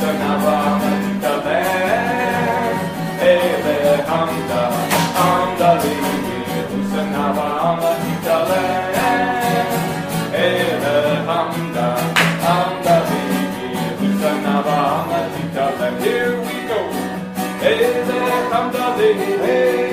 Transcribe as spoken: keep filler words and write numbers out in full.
Usanava Matitale, Ele Hamda, Hamda Ligi, Usanava Matitale, Ele Hamda, Hamda Ligi, Usanava Matitale. Here we go. Ele Hamda Ligi.